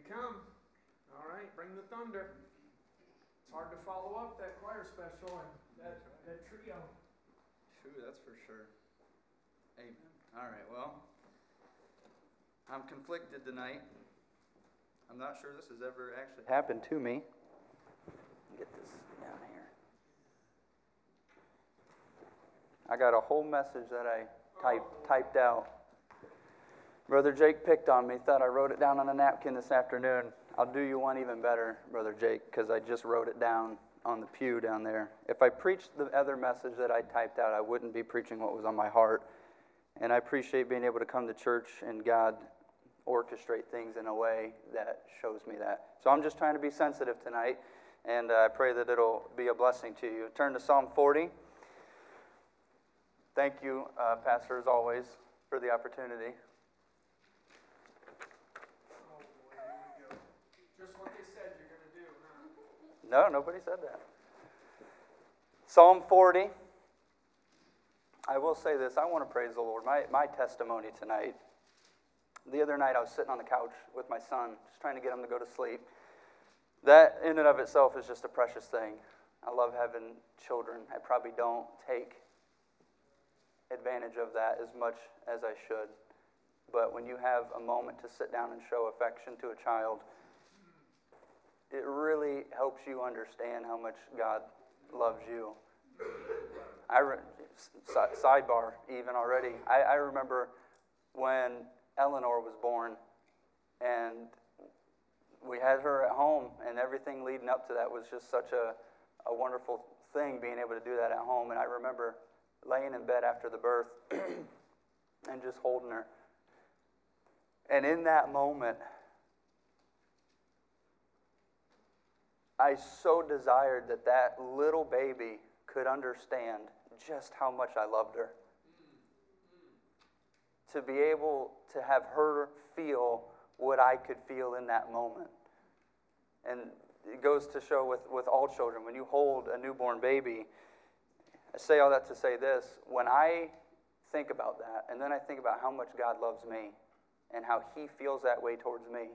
come. All right, bring the thunder. It's hard to follow up that choir special and that trio. True, that's for sure. Amen. All right, well, I'm conflicted tonight. I'm not sure this has ever actually happened to me. Get this down here. I got a whole message that I typed out. Brother Jake picked on me, thought I wrote it down on a napkin this afternoon. I'll do you one even better, Brother Jake, because I just wrote it down on the pew down there. If I preached the other message that I typed out, I wouldn't be preaching what was on my heart. And I appreciate being able to come to church and God orchestrate things in a way that shows me that. So I'm just trying to be sensitive tonight, and I pray that it'll be a blessing to you. Turn to Psalm 40. Thank you, Pastor, as always, for the opportunity. Oh boy, here we go. Just what they said you're going to do, huh? No, nobody said that. Psalm 40. I will say this. I want to praise the Lord. My testimony tonight. The other night I was sitting on the couch with my son, just trying to get him to go to sleep. That in and of itself is just a precious thing. I love having children. I probably don't take advantage of that as much as I should. But when you have a moment to sit down and show affection to a child, it really helps you understand how much God loves you. Sidebar even already. I remember when Eleanor was born, and we had her at home, and everything leading up to that was just such a wonderful thing, being able to do that at home. And I remember laying in bed after the birth and just holding her. And in that moment, I so desired that little baby could understand just how much I loved her. To be able to have her feel what I could feel in that moment. And it goes to show with all children, when you hold a newborn baby, I say all that to say this, when I think about that, and then I think about how much God loves me, and how He feels that way towards me,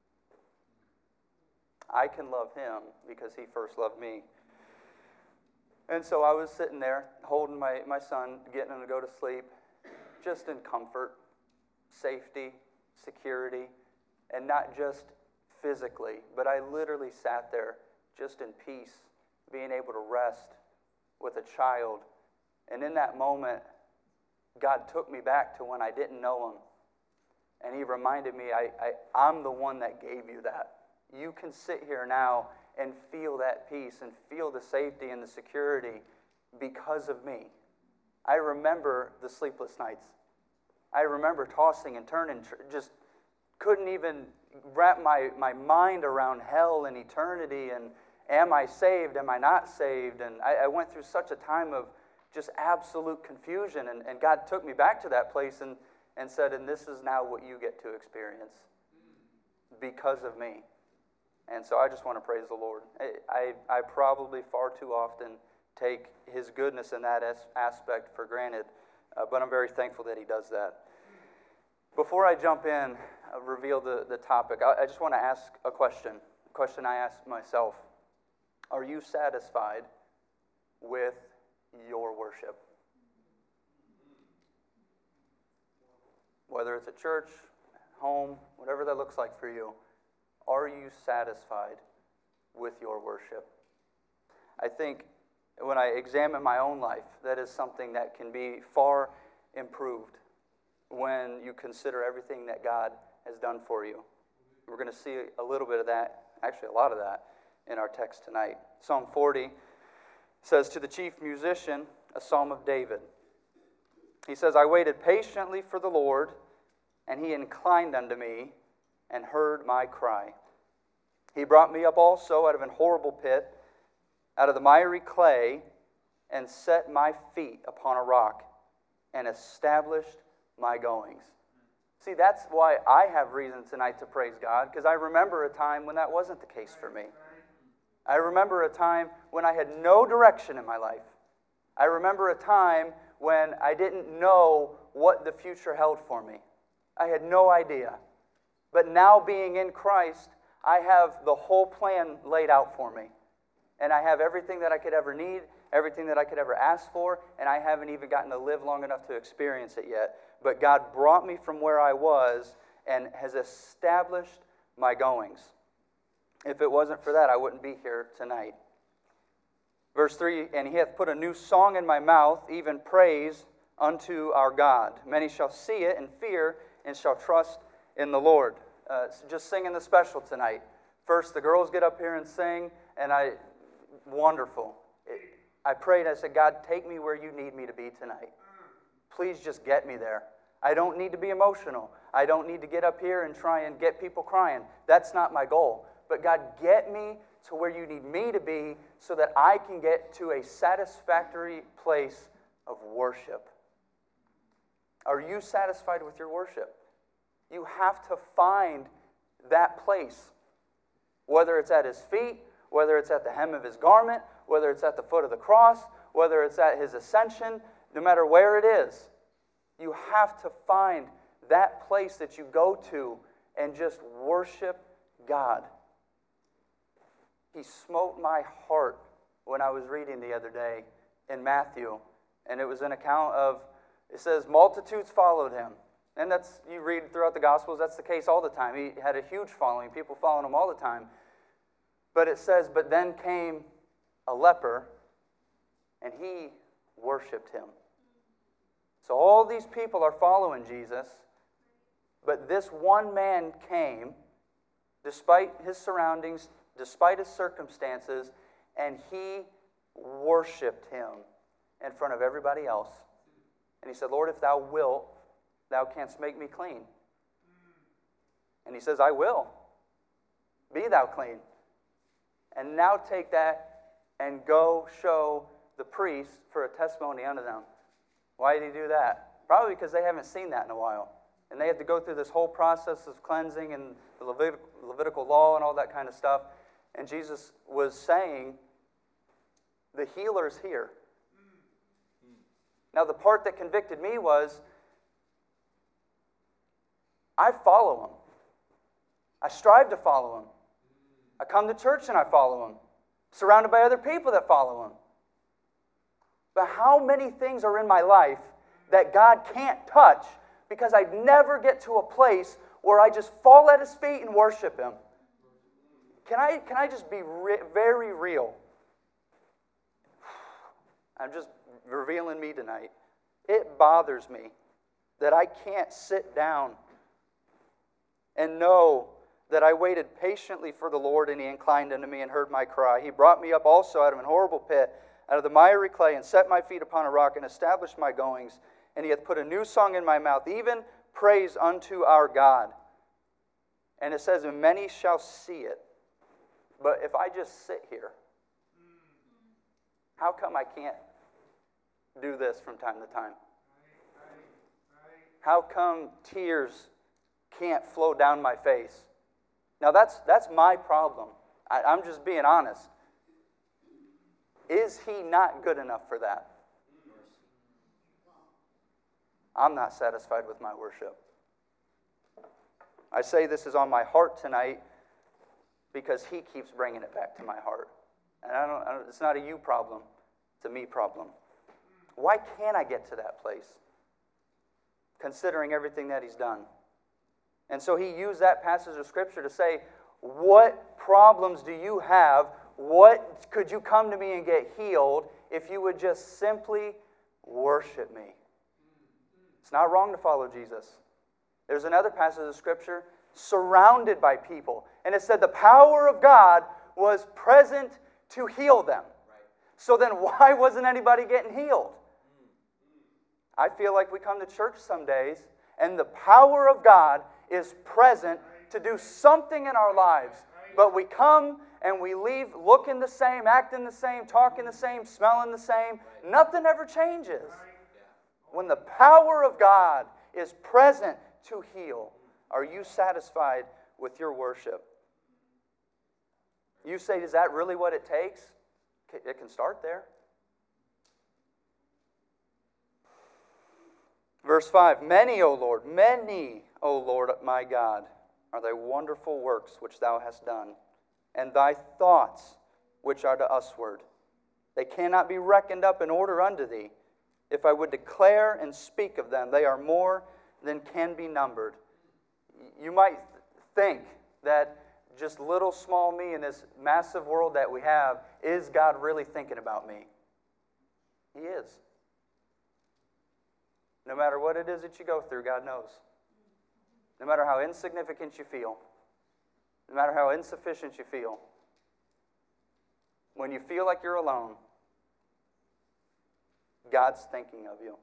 I can love Him because He first loved me. And so I was sitting there, holding my son, getting him to go to sleep, just in comfort, safety, security, and not just physically, but I literally sat there just in peace, being able to rest with a child. And in that moment, God took me back to when I didn't know Him. And He reminded me, I'm the one that gave you that. You can sit here now and feel that peace and feel the safety and the security because of me. I remember the sleepless nights. I remember tossing and turning, just couldn't even wrap my mind around hell and eternity and am I saved, am I not saved? And I went through such a time of just absolute confusion, and God took me back to that place and said, and this is now what you get to experience because of me. And so I just want to praise the Lord. I probably far too often take His goodness in that aspect for granted, but I'm very thankful that He does that. Before I jump in, reveal the topic, I just want to ask a question I ask myself. Are you satisfied with your worship? Whether it's at church, home, whatever that looks like for you, are you satisfied with your worship? I think when I examine my own life, that is something that can be far improved when you consider everything that God has done for you. We're going to see a little bit of that, actually a lot of that, in our text tonight. Psalm 40 says, to the chief musician, a psalm of David. He says, I waited patiently for the Lord, and He inclined unto me and heard my cry. He brought me up also out of an horrible pit, out of the miry clay, and set my feet upon a rock, and established my goings. See, that's why I have reason tonight to praise God, because I remember a time when that wasn't the case for me. I remember a time when I had no direction in my life. I remember a time when I didn't know what the future held for me. I had no idea. But now being in Christ, I have the whole plan laid out for me. And I have everything that I could ever need, everything that I could ever ask for, and I haven't even gotten to live long enough to experience it yet. But God brought me from where I was and has established my goings. If it wasn't for that, I wouldn't be here tonight. Verse 3, and he hath put a new song in my mouth, even praise unto our God. Many shall see it and fear and shall trust in the Lord. Just singing the special tonight. First, the girls get up here and sing, and wonderful. I prayed, I said, God, take me where you need me to be tonight. Please just get me there. I don't need to be emotional. I don't need to get up here and try and get people crying. That's not my goal. But God, get me to where you need me to be so that I can get to a satisfactory place of worship. Are you satisfied with your worship? You have to find that place. Whether it's at his feet, whether it's at the hem of his garment, whether it's at the foot of the cross, whether it's at his ascension, no matter where it is, you have to find that place that you go to and just worship God. He smote my heart when I was reading the other day in Matthew, and it was an account of, it says, multitudes followed him. And that's, you read throughout the Gospels, that's the case all the time. He had a huge following, people following him all the time. But it says, but then came a leper, and he worshiped him. So all these people are following Jesus, but this one man came, despite his surroundings, despite his circumstances, and he worshiped him in front of everybody else. And he said, Lord, if thou wilt, thou canst make me clean. And he says, I will. Be thou clean. And now take that and go show the priest for a testimony unto them. Why did he do that? Probably because they haven't seen that in a while. And they had to go through this whole process of cleansing and the Levitical law and all that kind of stuff. And Jesus was saying, the healer's here. Now, the part that convicted me was, I follow him. I strive to follow him. I come to church and I follow him. Surrounded by other people that follow him. But how many things are in my life that God can't touch because I never get to a place where I just fall at his feet and worship him? Can I just be very real? I'm just revealing me tonight. It bothers me that I can't sit down and know that I waited patiently for the Lord, and he inclined unto me and heard my cry. He brought me up also out of an horrible pit, out of the miry clay, and set my feet upon a rock, and established my goings. And he hath put a new song in my mouth, even praise unto our God. And it says, and many shall see it. But if I just sit here, how come I can't do this from time to time? How come tears can't flow down my face? Now that's my problem. I'm just being honest. Is he not good enough for that? I'm not satisfied with my worship. I say this is on my heart tonight because he keeps bringing it back to my heart. And it's not a you problem, it's a me problem. Why can't I get to that place? Considering everything that he's done. And so he used that passage of Scripture to say, what problems do you have? What could you come to me and get healed if you would just simply worship me? It's not wrong to follow Jesus. There's another passage of Scripture surrounded by people. And it said the power of God was present to heal them. So then why wasn't anybody getting healed? I feel like we come to church some days and the power of God is present to do something in our lives. But we come and we leave looking the same, acting the same, talking the same, smelling the same. Nothing ever changes. When the power of God is present to heal, are you satisfied with your worship? You say, is that really what it takes? It can start there. Verse 5, many, O Lord, my God, are thy wonderful works which thou hast done, and thy thoughts which are to usward. They cannot be reckoned up in order unto thee. If I would declare and speak of them, they are more than can be numbered. You might think that just little small me in this massive world that we have, is God really thinking about me? He is. No matter what it is that you go through, God knows. No matter how insignificant you feel, no matter how insufficient you feel, when you feel like you're alone, God's thinking of you.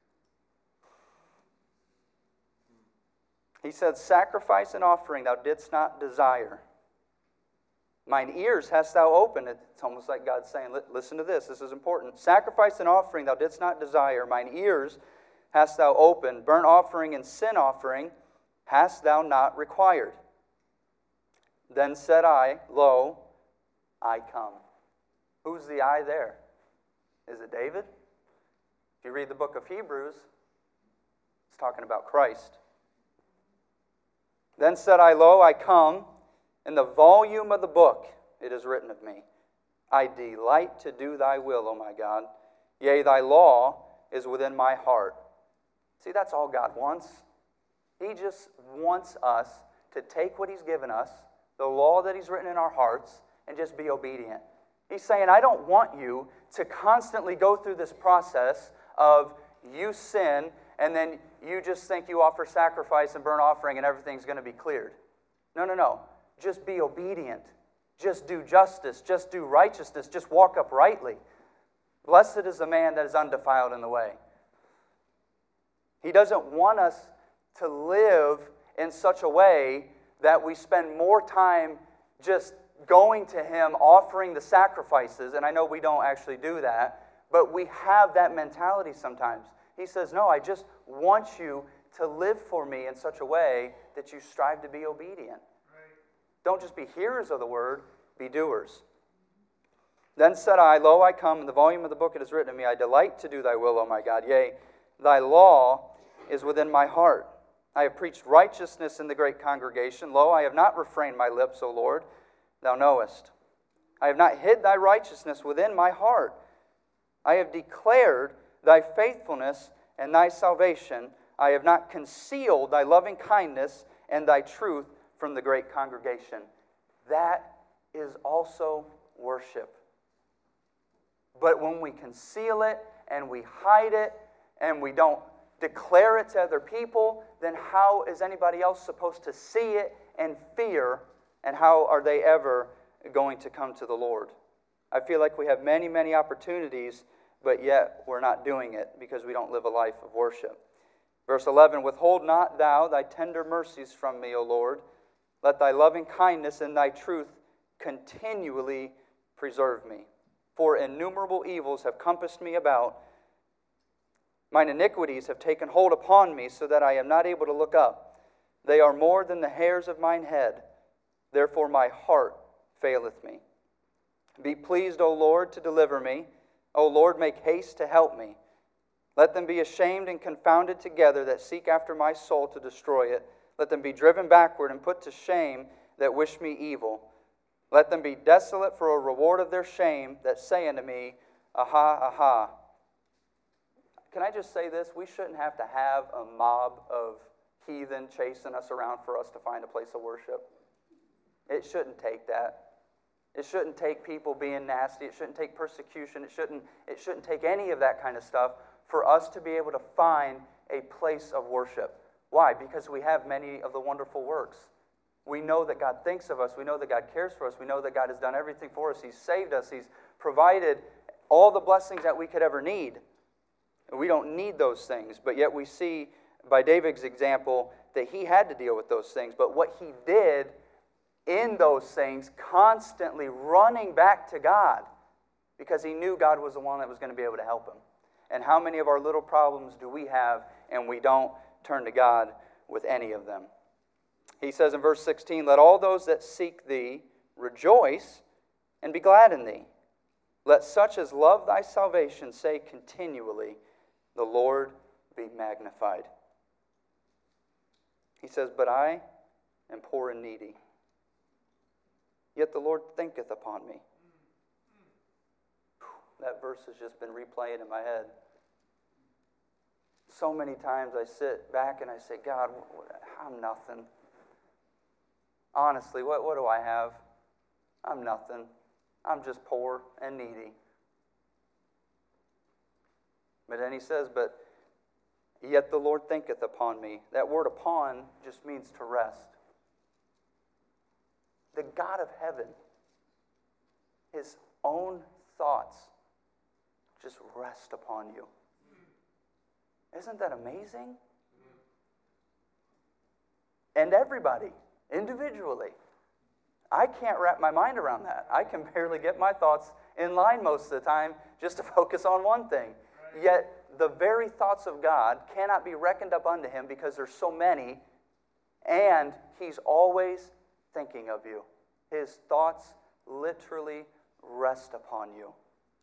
He said, sacrifice and offering thou didst not desire. Mine ears hast thou opened. It's almost like God saying, listen to this. This is important. Sacrifice and offering thou didst not desire. Mine ears hast thou opened. Burnt offering and sin offering hast thou not required. Then said I, lo, I come. Who's the I there? Is it David? If you read the book of Hebrews, it's talking about Christ. Then said I, lo, I come. In the volume of the book it is written of me, I delight to do thy will, O my God. Yea, thy law is within my heart. See, that's all God wants. He just wants us to take what He's given us, the law that He's written in our hearts, and just be obedient. He's saying, I don't want you to constantly go through this process of you sin, and then you just think you offer sacrifice and burnt offering and everything's going to be cleared. No. Just be obedient. Just do justice. Just do righteousness. Just walk uprightly. Blessed is the man that is undefiled in the way. He doesn't want us to live in such a way that we spend more time just going to Him, offering the sacrifices. And I know we don't actually do that, but we have that mentality sometimes. He says, no, I just want you to live for me in such a way that you strive to be obedient. Don't just be hearers of the word, be doers. Then said I, lo, I come. In the volume of the book it is written of me, I delight to do thy will, O my God. Yea, thy law is within my heart. I have preached righteousness in the great congregation. Lo, I have not refrained my lips, O Lord, thou knowest. I have not hid thy righteousness within my heart. I have declared thy faithfulness and thy salvation. I have not concealed thy loving kindness and thy truth from the great congregation. That is also worship. But when we conceal it and we hide it and we don't declare it to other people, then how is anybody else supposed to see it and fear, and how are they ever going to come to the Lord? I feel like we have many, many opportunities, but yet we're not doing it because we don't live a life of worship. Verse 11, withhold not thou thy tender mercies from me, O Lord. Let thy loving kindness and thy truth continually preserve me. For innumerable evils have compassed me about. Mine iniquities have taken hold upon me, so that I am not able to look up. They are more than the hairs of mine head. Therefore my heart faileth me. Be pleased, O Lord, to deliver me. O Lord, make haste to help me. Let them be ashamed and confounded together that seek after my soul to destroy it. Let them be driven backward and put to shame that wish me evil. Let them be desolate for a reward of their shame that say unto me, Aha, aha. Can I just say this? We shouldn't have to have a mob of heathen chasing us around for us to find a place of worship. It shouldn't take that. It shouldn't take people being nasty. It shouldn't take persecution. It shouldn't take any of that kind of stuff for us to be able to find a place of worship. Why? Because we have many of the wonderful works. We know that God thinks of us. We know that God cares for us. We know that God has done everything for us. He's saved us. He's provided all the blessings that we could ever need. We don't need those things, but yet we see by David's example that he had to deal with those things. But what he did in those things, constantly running back to God, because he knew God was the one that was going to be able to help him. And how many of our little problems do we have and we don't turn to God with any of them? He says in verse 16, let all those that seek thee rejoice and be glad in thee. Let such as love thy salvation say continually, the Lord be magnified. He says, but I and poor and needy. Yet the Lord thinketh upon me. That verse has just been replaying in my head. So many times I sit back and I say, God, I'm nothing. Honestly, what do I have? I'm nothing. I'm just poor and needy. But then he says, but yet the Lord thinketh upon me. That word upon just means to rest. The God of heaven, His own thoughts just rest upon you. Isn't that amazing? And everybody, individually. I can't wrap my mind around that. I can barely get my thoughts in line most of the time just to focus on one thing. Yet the very thoughts of God cannot be reckoned up unto Him because there's so many, and He's always thinking of you. His thoughts literally rest upon you.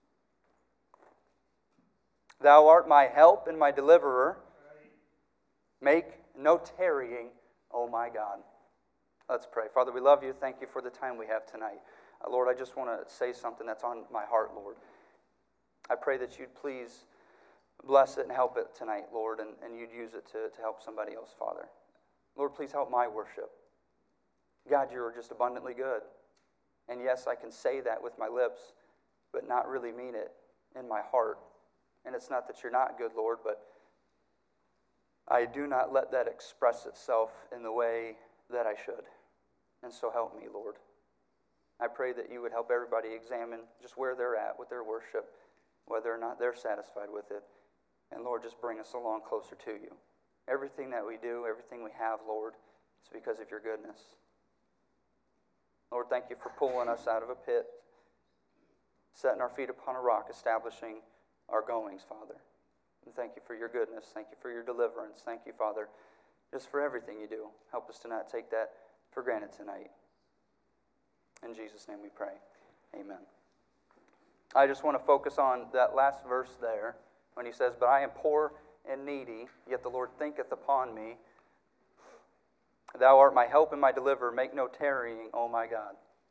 Thou art my help and my deliverer. Make no tarrying, O my God. Let's pray. Father, we love you. Thank you for the time we have tonight. Lord, I just want to say something that's on my heart, Lord. I pray that you'd please bless it and help it tonight, Lord, and you'd use it to help somebody else, Father. Lord, please help my worship. God, you're just abundantly good. And yes, I can say that with my lips, but not really mean it in my heart. And it's not that you're not good, Lord, but I do not let that express itself in the way that I should. And so help me, Lord. I pray that you would help everybody examine just where they're at with their worship, whether or not they're satisfied with it. And Lord, just bring us along closer to you. Everything that we do, everything we have, Lord, is because of your goodness. Lord, thank you for pulling us out of a pit, setting our feet upon a rock, establishing our goings, Father. And thank you for your goodness. Thank you for your deliverance. Thank you, Father, just for everything you do. Help us to not take that for granted tonight. In Jesus' name we pray. Amen. I just want to focus on that last verse there when he says, but I am poor and needy, yet the Lord thinketh upon me. Thou art my help and my deliverer. Make no tarrying, O my God.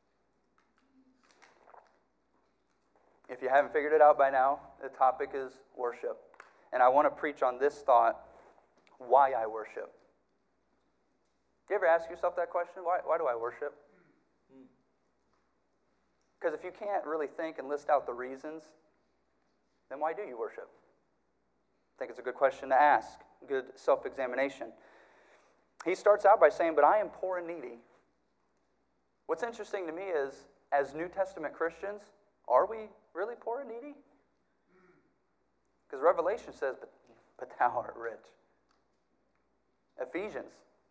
If you haven't figured it out by now, the topic is worship. And I want to preach on this thought, why I worship. Do you ever ask yourself that question? Why do I worship? Because if you can't really think and list out the reasons, then why do you worship? I think it's a good question to ask, good self-examination. He starts out by saying, but I am poor and needy. What's interesting to me is, as New Testament Christians, are we really poor and needy? Because Revelation says, but thou art rich. Ephesians,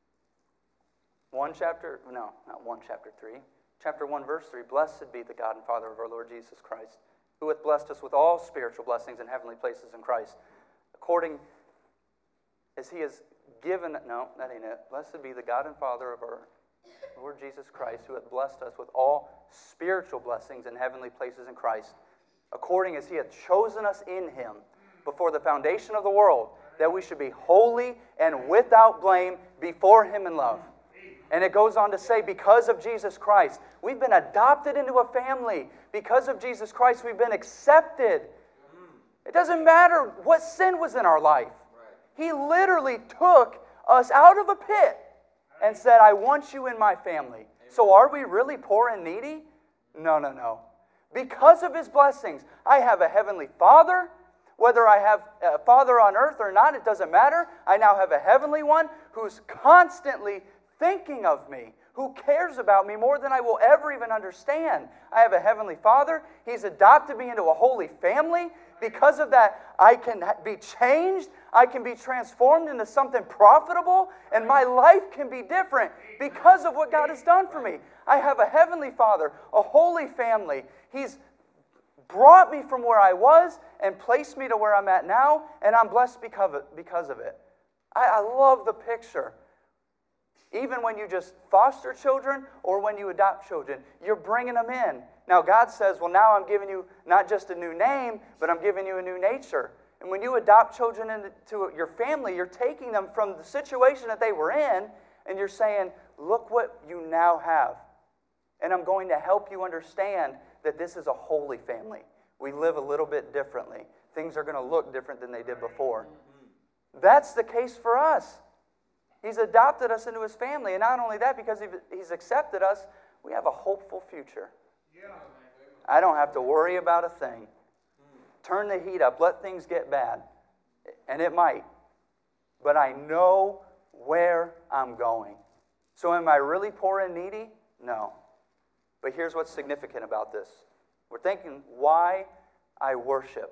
chapter 3. Chapter 1, verse 3, blessed be the God and Father of our Lord Jesus Christ, who hath blessed us with all spiritual blessings in heavenly places in Christ, according as he has given, no, that ain't it. Blessed be the God and Father of our Lord Jesus Christ, who hath blessed us with all spiritual blessings in heavenly places in Christ, according as he hath chosen us in him before the foundation of the world, that we should be holy and without blame before him in love. And it goes on to say, because of Jesus Christ, we've been adopted into a family. Because of Jesus Christ, we've been accepted. It doesn't matter what sin was in our life. He literally took us out of a pit and said, I want you in my family. So are we really poor and needy? No. Because of his blessings, I have a heavenly Father. Whether I have a Father on earth or not, it doesn't matter. I now have a heavenly one who's constantly thinking of me, who cares about me more than I will ever even understand. I have a heavenly Father. He's adopted me into a holy family. Because of that, I can be changed. I can be transformed into something profitable, and my life can be different because of what God has done for me. I have a heavenly Father, a holy family. He's brought me from where I was and placed me to where I'm at now, and I'm blessed because of it. I love the picture. Even when you just foster children or when you adopt children, you're bringing them in. Now God says, well, now I'm giving you not just a new name, but I'm giving you a new nature. And when you adopt children into your family, you're taking them from the situation that they were in, and you're saying, look what you now have. And I'm going to help you understand that this is a holy family. We live a little bit differently. Things are going to look different than they did before. That's the case for us. He's adopted us into his family. And not only that, because he's accepted us, we have a hopeful future. I don't have to worry about a thing. Turn the heat up. Let things get bad. And it might. But I know where I'm going. So am I really poor and needy? No. But here's what's significant about this. We're thinking, why I worship.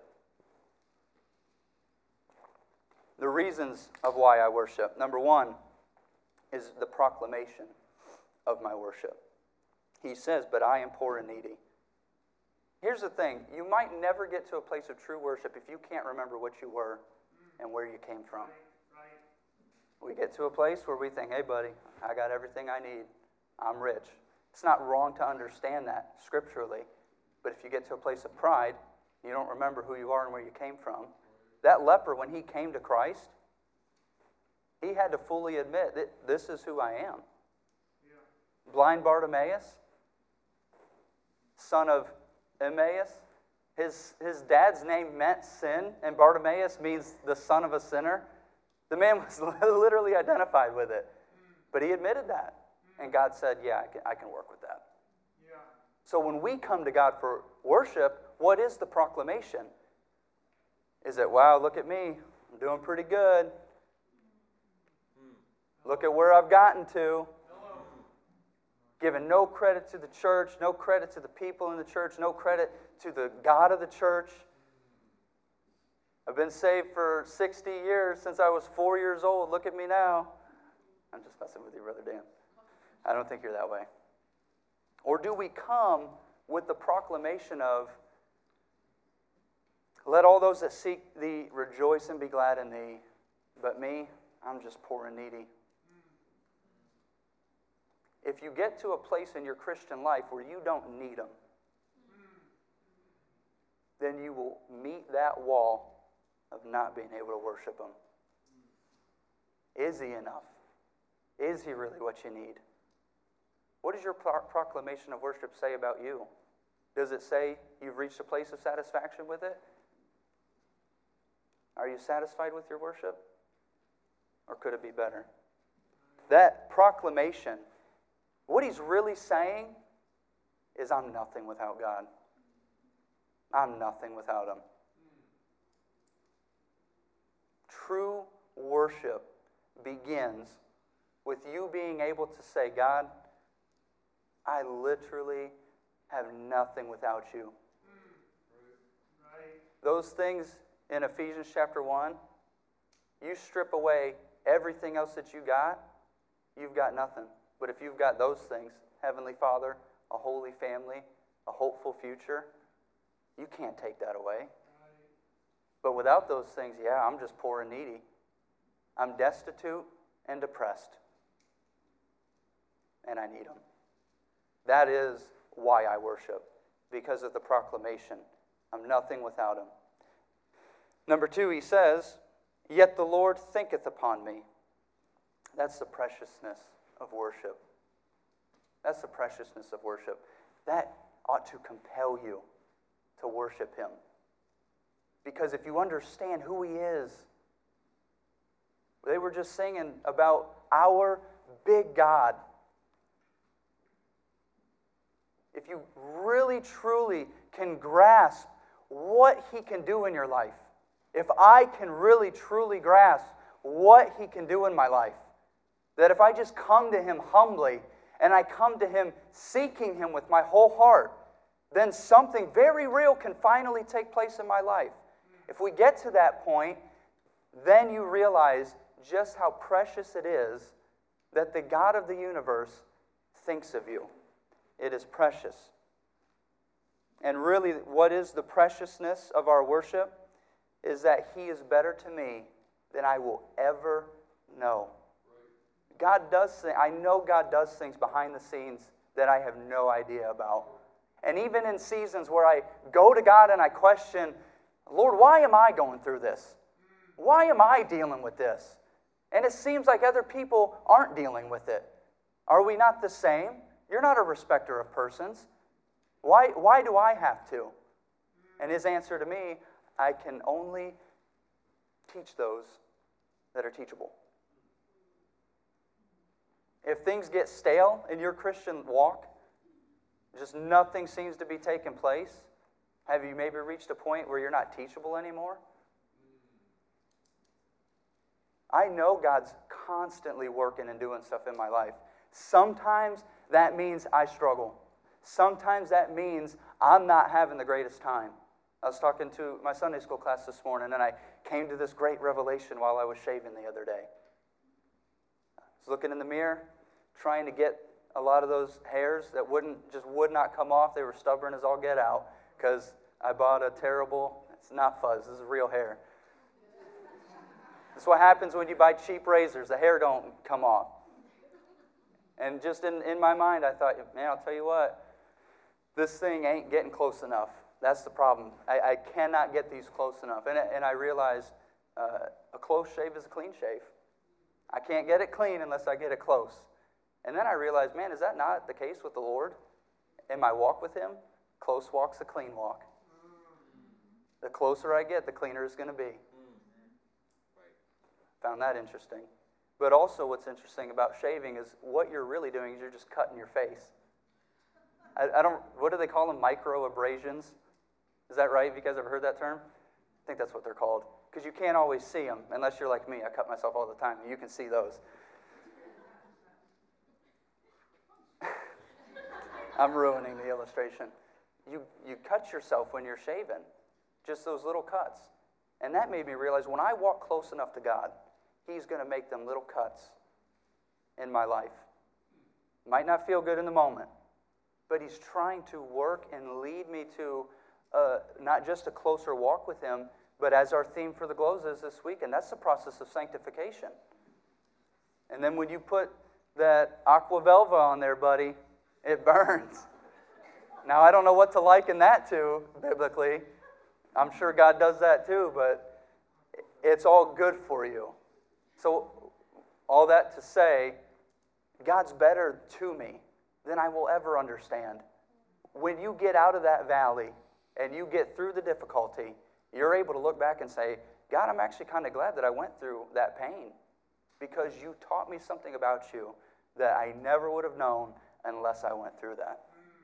The reasons of why I worship. Number one is the proclamation of my worship. He says, but I am poor and needy. Here's the thing. You might never get to a place of true worship if you can't remember what you were and where you came from. We get to a place where we think, hey, buddy, I got everything I need. I'm rich. It's not wrong to understand that scripturally. But if you get to a place of pride, you don't remember who you are and where you came from. That leper, when he came to Christ, he had to fully admit that this is who I am. Yeah. Blind Bartimaeus, son of Emmaus, his dad's name meant sin, and Bartimaeus means the son of a sinner. The man was literally identified with it. But he admitted that. And God said, yeah, I can work with that. Yeah. So when we come to God for worship, what is the proclamation? Is it, wow, look at me. I'm doing pretty good. Look at where I've gotten to. Giving no credit to the church, no credit to the people in the church, no credit to the God of the church. I've been saved for 60 years since I was 4 years old. Look at me now. I'm just messing with you, Brother Dan. I don't think you're that way. Or do we come with the proclamation of, let all those that seek thee rejoice and be glad in thee, but me, I'm just poor and needy. If you get to a place in your Christian life where you don't need Him, then you will meet that wall of not being able to worship Him. Is He enough? Is He really what you need? What does your proclamation of worship say about you? Does it say you've reached a place of satisfaction with it? Are you satisfied with your worship? Or could it be better? That proclamation, what he's really saying is, I'm nothing without God. I'm nothing without Him. True worship begins with you being able to say, God, I literally have nothing without you. Right. Those things in Ephesians chapter 1, you strip away everything else that you got, you've got nothing. But if you've got those things, Heavenly Father, a holy family, a hopeful future, you can't take that away. Right. But without those things, yeah, I'm just poor and needy. I'm destitute and depressed. And I need Him. That is why I worship, because of the proclamation. I'm nothing without Him. Number 2, he says, yet the Lord thinketh upon me. That's the preciousness of worship. That's the preciousness of worship. That ought to compel you to worship Him. Because if you understand who He is, they were just singing about our big God. If you really, truly can grasp what He can do in your life, if I can really, truly grasp what He can do in my life, that if I just come to Him humbly and I come to Him seeking Him with my whole heart, then something very real can finally take place in my life. If we get to that point, then you realize just how precious it is that the God of the universe thinks of you. It is precious. And really, what is the preciousness of our worship is that He is better to me than I will ever know. God does things. I know God does things behind the scenes that I have no idea about. And even in seasons where I go to God and I question, Lord, why am I going through this? Why am I dealing with this? And it seems like other people aren't dealing with it. Are we not the same? You're not a respecter of persons. Why do I have to? And his answer to me, I can only teach those that are teachable. If things get stale in your Christian walk, just nothing seems to be taking place, have you maybe reached a point where you're not teachable anymore? I know God's constantly working and doing stuff in my life. Sometimes that means I struggle. Sometimes that means I'm not having the greatest time. I was talking to my Sunday school class this morning, and I came to this great revelation while I was shaving the other day. I was looking in the mirror, trying to get a lot of those hairs that would not come off. They were stubborn as all get out, because I bought a terrible, it's not fuzz, this is real hair. That's what happens when you buy cheap razors. The hair don't come off. And just in my mind, I thought, man, I'll tell you what, this thing ain't getting close enough. That's the problem. I cannot get these close enough. And I realized a close shave is a clean shave. I can't get it clean unless I get it close. And then I realized, man, is that not the case with the Lord? In my walk with Him, close walk's a clean walk. The closer I get, the cleaner it's going to be. Found that interesting. But also what's interesting about shaving is what you're really doing is you're just cutting your face. What do they call them? Microabrasions? Is that right? Have you guys ever heard that term? I think that's what they're called. Because you can't always see them, unless you're like me. I cut myself all the time, and you can see those. I'm ruining the illustration. You cut yourself when you're shaving. Just those little cuts. And that made me realize when I walk close enough to God, He's going to make them little cuts in my life. Might not feel good in the moment, but He's trying to work and lead me to not just a closer walk with Him, but as our theme for the Glows is this week, and that's the process of sanctification. And then when you put that Aqua Velva on there, buddy, it burns. Now, I don't know what to liken that to biblically. I'm sure God does that too, but it's all good for you. So, all that to say, God's better to me than I will ever understand. When you get out of that valley and you get through the difficulty, you're able to look back and say, God, I'm actually kind of glad that I went through that pain because you taught me something about you that I never would have known unless I went through that.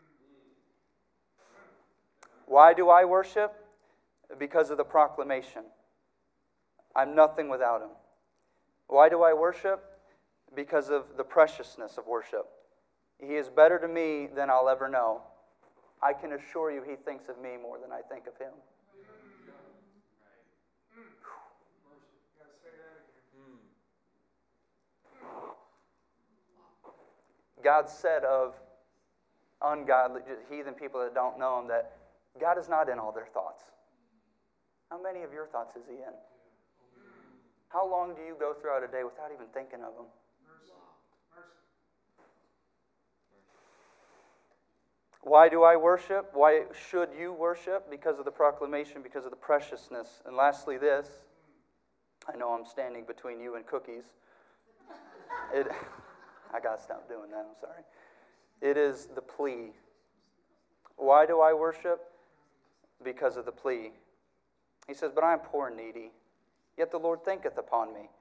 Why do I worship? Because of the proclamation. I'm nothing without Him. Why do I worship? Because of the preciousness of worship. He is better to me than I'll ever know. I can assure you He thinks of me more than I think of Him. God said of ungodly, heathen people that don't know Him, that God is not in all their thoughts. How many of your thoughts is He in? How long do you go throughout a day without even thinking of Him? Why do I worship? Why should you worship? Because of the proclamation, because of the preciousness. And lastly this, I know I'm standing between you and cookies. I got to stop doing that, I'm sorry. It is the plea. Why do I worship? Because of the plea. He says, but I am poor and needy, yet the Lord thinketh upon me.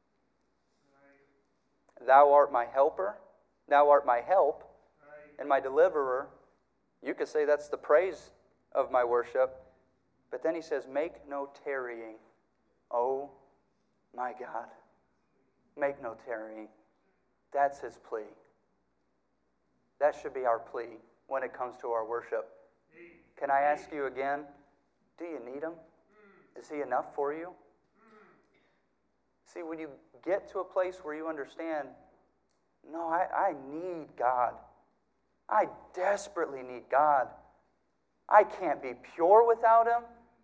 Thou art my helper, thou art my help, and my deliverer. You could say that's the praise of my worship. But then he says, make no tarrying. Oh, my God. Make no tarrying. That's his plea. That should be our plea when it comes to our worship. Can I ask you again, do you need Him? Is He enough for you? See, when you get to a place where you understand, no, I need God. I desperately need God. I can't be pure without Him.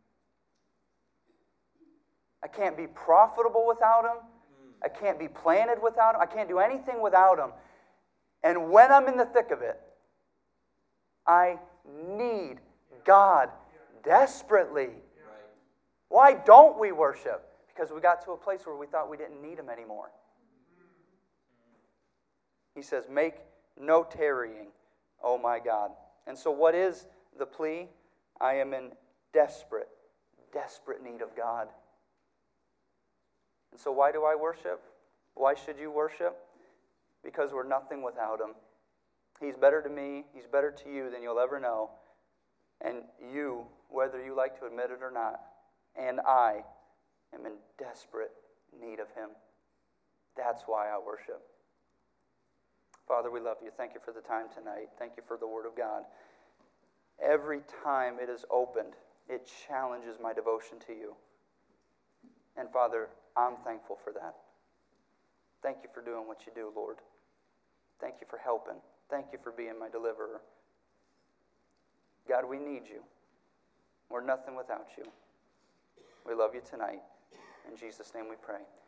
I can't be profitable without Him. I can't be planted without Him. I can't do anything without Him. And when I'm in the thick of it, I need God desperately. Why don't we worship? Because we got to a place where we thought we didn't need Him anymore. He says, make no tarrying, oh my God. And so what is the plea? I am in desperate need of God. And so why do I worship? Why should you worship? Because we're nothing without Him. He's better to me, He's better to you than you'll ever know. And you, whether you like to admit it or not, and I am in desperate need of Him. That's why I worship. Father, we love you. Thank you for the time tonight. Thank you for the Word of God. Every time it is opened, it challenges my devotion to you. And Father, I'm thankful for that. Thank you for doing what you do, Lord. Thank you for helping. Thank you for being my deliverer. God, we need you. We're nothing without you. We love you tonight. In Jesus' name we pray.